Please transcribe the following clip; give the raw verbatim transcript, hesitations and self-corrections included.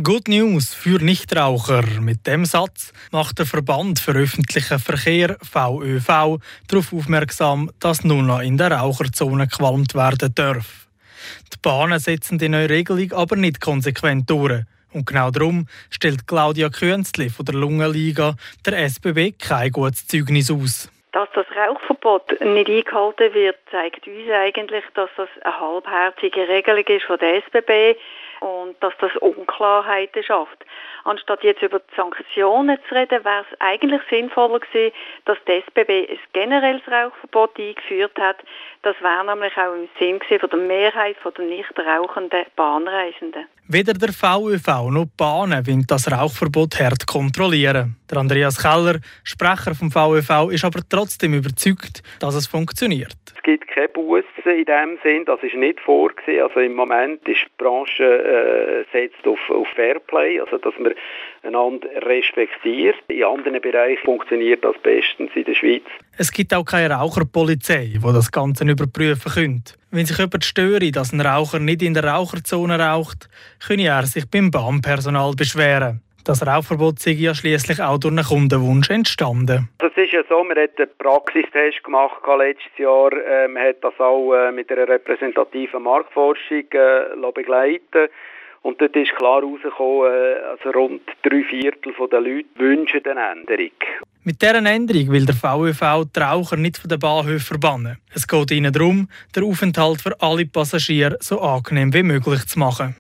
Good News für Nichtraucher. Mit dem Satz macht der Verband für öffentlichen Verkehr V Ö V darauf aufmerksam, dass nur noch in der Raucherzone gequalmt werden darf. Die Bahnen setzen die neue Regelung aber nicht konsequent durch. Und genau darum stellt Claudia Künzli von der Lungenliga der S B B kein gutes Zeugnis aus. Dass das Rauchverbot nicht eingehalten wird, zeigt uns eigentlich, dass das eine halbherzige Regelung ist von der S B B und dass das Unklarheiten schafft. Anstatt jetzt über die Sanktionen zu reden, wäre es eigentlich sinnvoller gewesen, dass die S B B ein generelles Rauchverbot eingeführt hat. Das wäre nämlich auch im Sinn gewesen von der Mehrheit der nicht rauchenden Bahnreisenden. Weder der V Ö V noch die Bahnen wollen das Rauchverbot hart kontrollieren. Der Andreas Keller, Sprecher vom V Ö V, ist aber trotzdem überzeugt, dass es funktioniert. Es gibt keine Bussen in dem Sinn, das ist nicht vorgesehen. Also im Moment ist die Branche äh, setzt auf, auf Fairplay, also dass man einander respektiert. In anderen Bereichen funktioniert das bestens in der Schweiz. Es gibt auch keine Raucherpolizei, die das Ganze überprüfen könnte. Wenn sich jemand störe, dass ein Raucher nicht in der Raucherzone raucht, könne er sich beim Bahnpersonal beschweren. Das Rauchverbot sei ja schliesslich auch durch einen Kundenwunsch entstanden. Es ist ja so, man hat einen Praxistest gemacht letztes Jahr. Man hat das auch mit einer repräsentativen Marktforschung begleiten. Und dort ist klar herausgekommen, also rund drei Viertel der Leute wünschen eine Änderung. Mit dieser Änderung will der V Ö V die Raucher nicht von den Bahnhöfen verbannen. Es geht ihnen darum, den Aufenthalt für alle Passagiere so angenehm wie möglich zu machen.